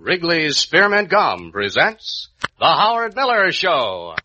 Wrigley's Spearmint Gum presents The Howard Miller Show.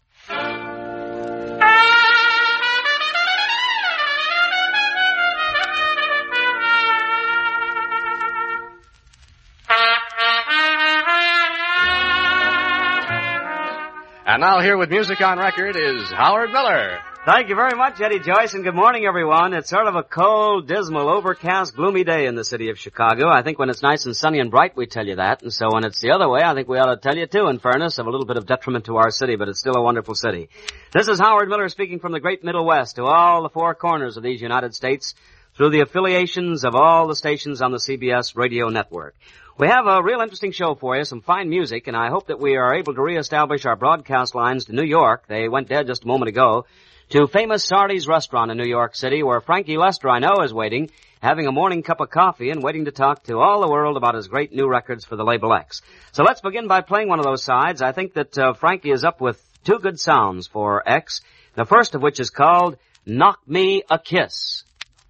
And now here with music on record is Howard Miller. Thank you very much, Eddie Joyce, and good morning, everyone. It's sort of a cold, dismal, overcast, gloomy day in the city of Chicago. I think when it's nice and sunny and bright, we tell you that. And so when it's the other way, I think we ought to tell you, too, in fairness, of a little bit of detriment to our city, but it's still a wonderful city. This is Howard Miller speaking from the great Middle West to all the four corners of these United States through the affiliations of all the stations on the CBS radio network. We have a real interesting show for you, some fine music, and I hope that we are able to reestablish our broadcast lines to New York. They went dead just a moment ago. To famous Sardi's restaurant in New York City, where Frankie Lester, I know, is waiting, having a morning cup of coffee and waiting to talk to all the world about his great new records for the label X. So let's begin by playing one of those sides. I think that Frankie is up with two good sounds for X, the first of which is called Knock Me a Kiss.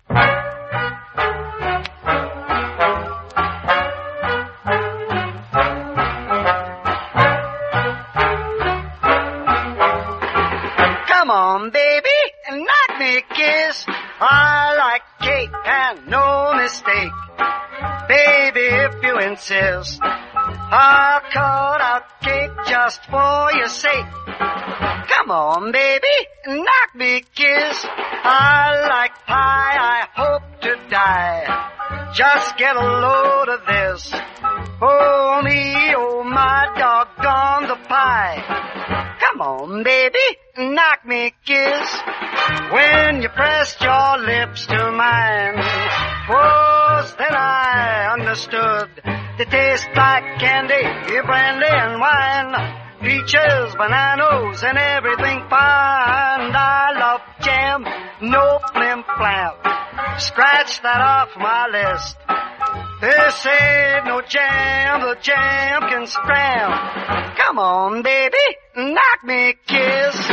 Come on, baby, and knock me a kiss. I like cake and no mistake. Baby, if you insist, I'll cut out cake just for your sake. Come on, baby, and knock me a kiss. I like pie, I hope to die. Just get a load of this. Oh, me, oh, my doggone the pie. Come on, baby, knock me a kiss. When you pressed your lips to mine, was then I understood. They taste like candy, brandy and wine. Peaches, bananas, and everything fine. I love jam, no flim-flam. Scratch that off my list. This ain't no jam, the jam can scram. Come on, baby, knock me a kiss.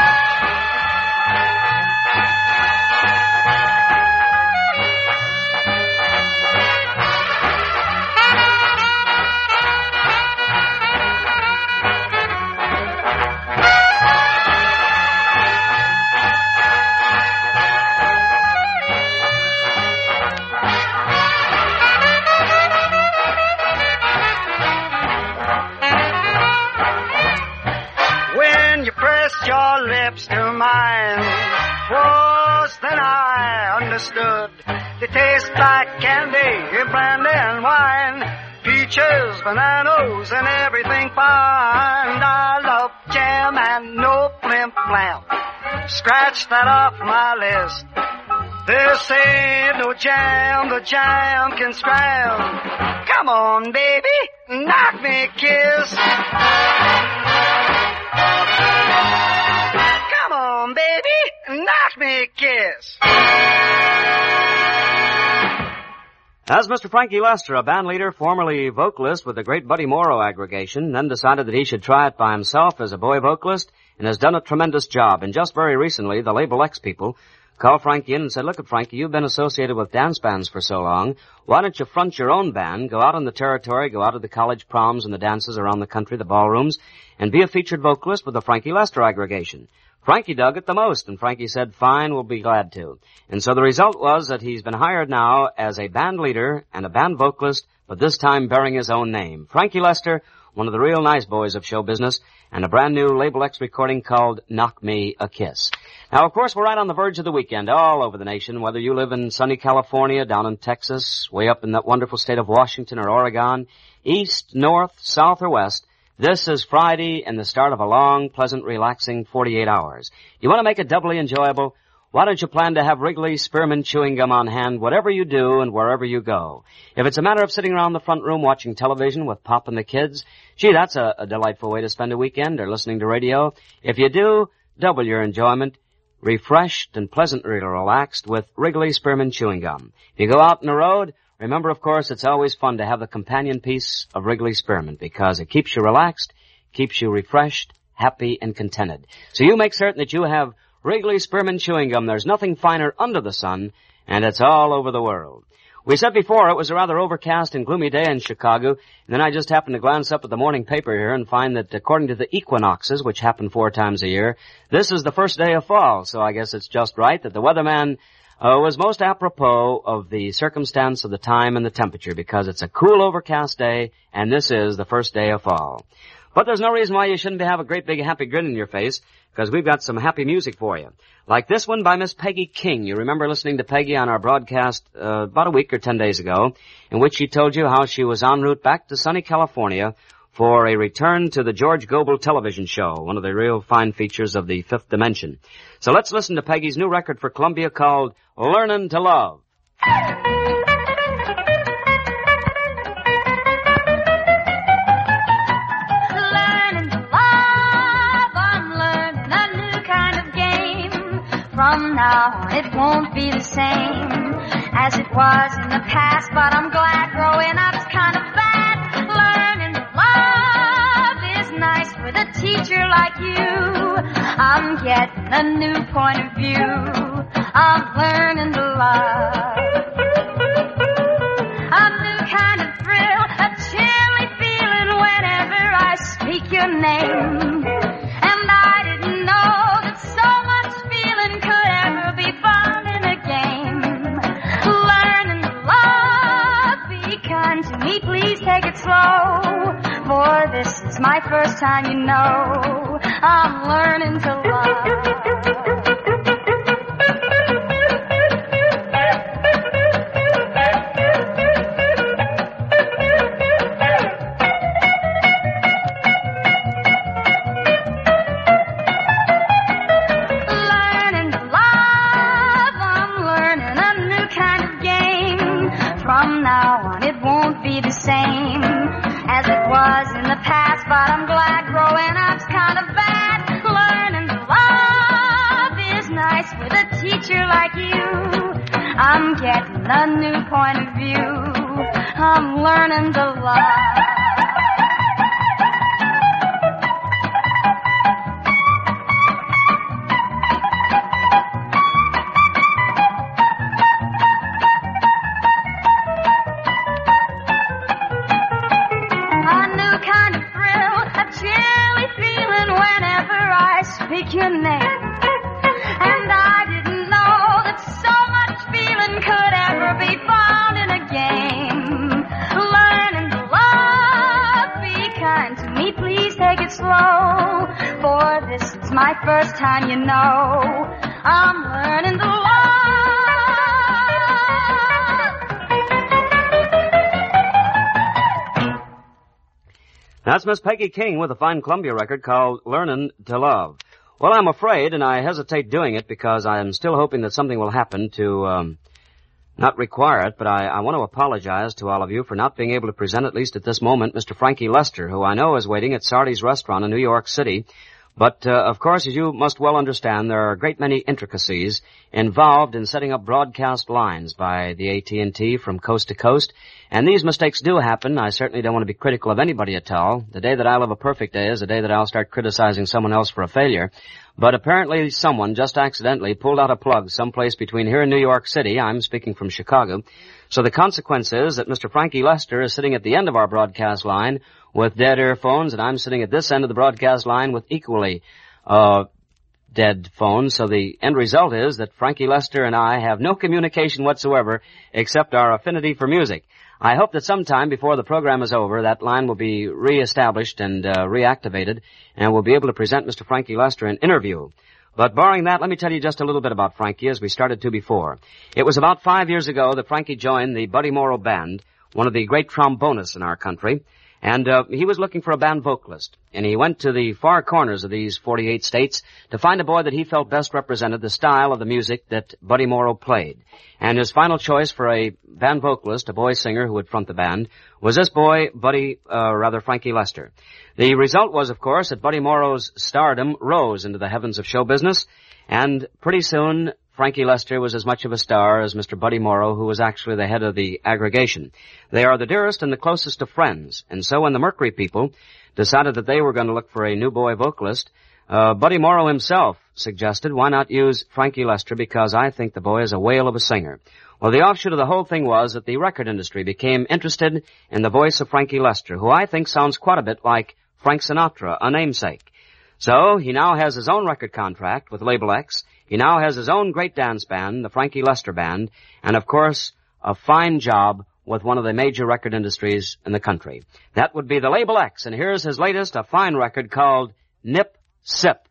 Your lips to mine, was then I understood. They taste like candy, brandy and wine. Peaches, bananas, and everything fine. I love jam and no flim-flam. Scratch that off my list. This ain't no jam, the jam can scram. Come on, baby, knock me a kiss. Come on, baby, knock me a kiss. As Mr. Frankie Lester, a band leader, formerly vocalist with the great Buddy Morrow aggregation, then decided that he should try it by himself as a boy vocalist, and has done a tremendous job. And just very recently, the label X people called Frankie in and said, look at Frankie, you've been associated with dance bands for so long. Why don't you front your own band, go out on the territory, go out to the college proms and the dances around the country, the ballrooms, and be a featured vocalist with the Frankie Lester aggregation. Frankie dug it the most, and Frankie said, fine, we'll be glad to. And so the result was that he's been hired now as a band leader and a band vocalist, but this time bearing his own name. Frankie Lester, one of the real nice boys of show business, and a brand new Label X recording called Knock Me a Kiss. Now, of course, we're right on the verge of the weekend all over the nation, whether you live in sunny California, down in Texas, way up in that wonderful state of Washington or Oregon, east, north, south, or west. This is Friday and the start of a long, pleasant, relaxing 48 hours. You want to make it doubly enjoyable? Why don't you plan to have Wrigley's Spearmint Chewing Gum on hand whatever you do and wherever you go? If it's a matter of sitting around the front room watching television with Pop and the kids, gee, that's a delightful way to spend a weekend, or listening to radio. If you do, double your enjoyment, refreshed and pleasantly relaxed with Wrigley's Spearmint Chewing Gum. If you go out on the road, remember, of course, it's always fun to have the companion piece of Wrigley's Spearmint because it keeps you relaxed, keeps you refreshed, happy, and contented. So you make certain that you have Wrigley's Spearmint Chewing Gum. There's nothing finer under the sun, and it's all over the world. We said before it was a rather overcast and gloomy day in Chicago, and then I just happened to glance up at the morning paper here and find that according to the equinoxes, which happen 4 times a year, this is the first day of fall, so I guess it's just right that the weatherman was most apropos of the circumstance of the time and the temperature, because it's a cool overcast day, and this is the first day of fall. But there's no reason why you shouldn't have a great big happy grin in your face, because we've got some happy music for you. Like this one by Miss Peggy King. You remember listening to Peggy on our broadcast about a week or 10 days ago, in which she told you how she was en route back to sunny California for a return to the George Gobel television show, one of the real fine features of the Fifth Dimension. So let's listen to Peggy's new record for Columbia called Learnin' to Love. From now on, it won't be the same as it was in the past, but I'm glad growing up's kind of bad. Learning to love is nice with a teacher like you. I'm getting a new point of view. I'm learning to love. A new kind of thrill, a chilly feeling whenever I speak your name. And I didn't know that so much feeling could ever be found in a game. Learning to love, be kind to me, please take it slow. For this is my first time, you know, I'm learning to love. From now on, it won't be the same as it was in the past, but I'm glad growing up's kind of bad. Learning to love is nice with a teacher like you. I'm getting a new point of view. I'm learning to love. Speak your name. And I didn't know that so much feeling could ever be found in a game. Learning to love, be kind to me, please take it slow. For this is my first time, you know, I'm learning to love. That's Miss Peggy King with a fine Columbia record called Learnin' to Love. Well, I'm afraid, and I hesitate doing it because I am still hoping that something will happen to not require it, but I want to apologize to all of you for not being able to present, at least at this moment, Mr. Frankie Lester, who I know is waiting at Sardi's restaurant in New York City. But, of course, as you must well understand, there are a great many intricacies involved in setting up broadcast lines by the AT&T from coast to coast. And these mistakes do happen. I certainly don't want to be critical of anybody at all. The day that I live a perfect day is the day that I'll start criticizing someone else for a failure. But apparently someone just accidentally pulled out a plug someplace between here and New York City. I'm speaking from Chicago. So the consequence is that Mr. Frankie Lester is sitting at the end of our broadcast line with dead earphones, and I'm sitting at this end of the broadcast line with equally dead phones. So the end result is that Frankie Lester and I have no communication whatsoever except our affinity for music. I hope that sometime before the program is over, that line will be reestablished and reactivated, and we'll be able to present Mr. Frankie Lester an interview. But barring that, let me tell you just a little bit about Frankie, as we started to before. It was about 5 years ago that Frankie joined the Buddy Morrow Band, one of the great trombonists in our country. And he was looking for a band vocalist, and he went to the far corners of these 48 states to find a boy that he felt best represented the style of the music that Buddy Morrow played. And his final choice for a band vocalist, a boy singer who would front the band, was this boy, Frankie Lester. The result was, of course, that Buddy Morrow's stardom rose into the heavens of show business, and pretty soon Frankie Lester was as much of a star as Mr. Buddy Morrow, who was actually the head of the aggregation. They are the dearest and the closest of friends, and so when the Mercury people decided that they were going to look for a new boy vocalist, Buddy Morrow himself suggested, why not use Frankie Lester, because I think the boy is a whale of a singer. Well, the offshoot of the whole thing was that the record industry became interested in the voice of Frankie Lester, who I think sounds quite a bit like Frank Sinatra, a namesake. So, he now has his own record contract with Label X. He now has his own great dance band, the Frankie Lester Band, and of course, a fine job with one of the major record industries in the country. That would be the Label X, and here's his latest, a fine record called Nip Sip.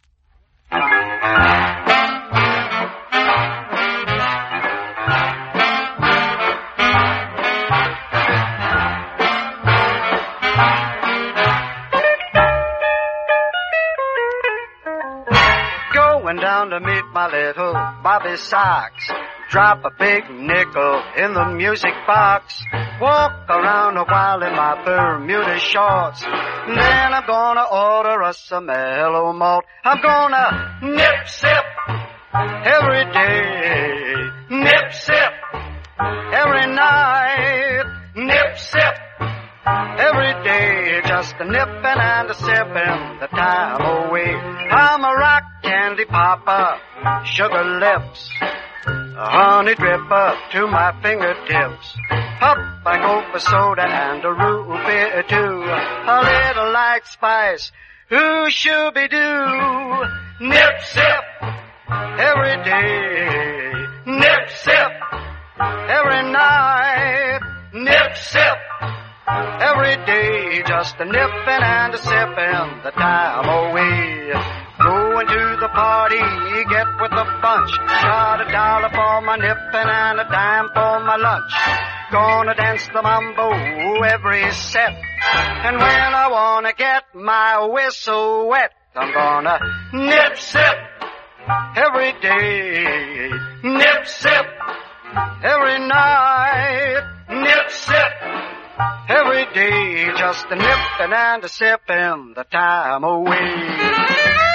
Going down to meet my little Bobby Sox. Drop a big nickel in the music box. Walk around a while in my Bermuda shorts. Then I'm gonna order us a mellow malt. I'm gonna nip sip every day. Nip sip every night. Nip sip every day. Just a nipping and a sipping the time away. I'm a rock candy popper, sugar lips. A honey dripper to my fingertips. Up I go for soda and a root beer too. A little light spice, ooh shooby-doo. Nip sip every day. Nip sip every night. Nip sip every day. Just a nipping and a sipping the time away. Going to the party, get with the bunch. Got $1 for my nipping and a dime for my lunch. Gonna dance the mambo every set. And when I wanna get my whistle wet, I'm gonna nip sip every day. Nip sip every night. Nip sip every day. Just a nipping and a sipping the time away.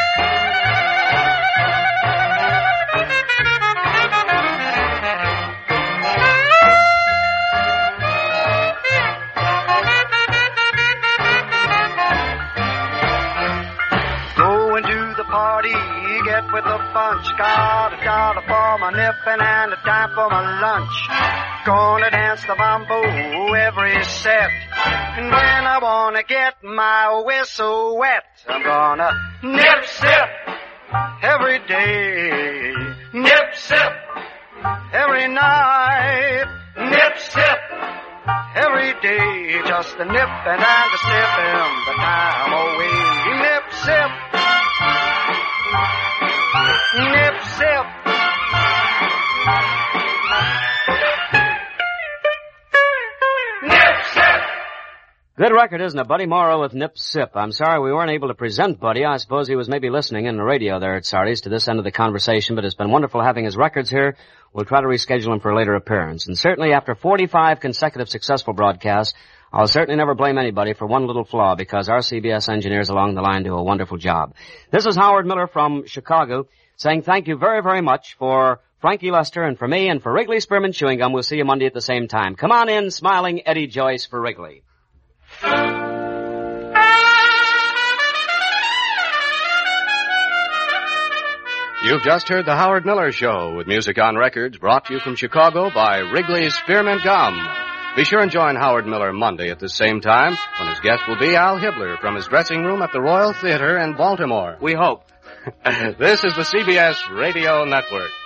Party, get with the bunch. Got $1 for my nipping and a dime for my lunch. Gonna dance the mambo every set. And when I wanna get my whistle wet, I'm gonna nip sip every day. Nip sip every night. Nip sip every day. Just a nipping and a sipping the time away. Nip sip. Nip sip. Nip sip. Good record, isn't it? Buddy Morrow with Nip Sip. I'm sorry we weren't able to present Buddy. I suppose he was maybe listening in the radio there at Sardi's to this end of the conversation, but it's been wonderful having his records here. We'll try to reschedule him for a later appearance. And certainly after 45 consecutive successful broadcasts, I'll certainly never blame anybody for one little flaw because our CBS engineers along the line do a wonderful job. This is Howard Miller from Chicago saying thank you very, very much for Frankie Lester and for me and for Wrigley Spearmint Chewing Gum. We'll see you Monday at the same time. Come on in, smiling Eddie Joyce for Wrigley. You've just heard the Howard Miller Show with music on records brought to you from Chicago by Wrigley's Spearmint Gum. Be sure and join Howard Miller Monday at the same time when his guest will be Al Hibbler from his dressing room at the Royal Theater in Baltimore. We hope. This is the CBS Radio Network.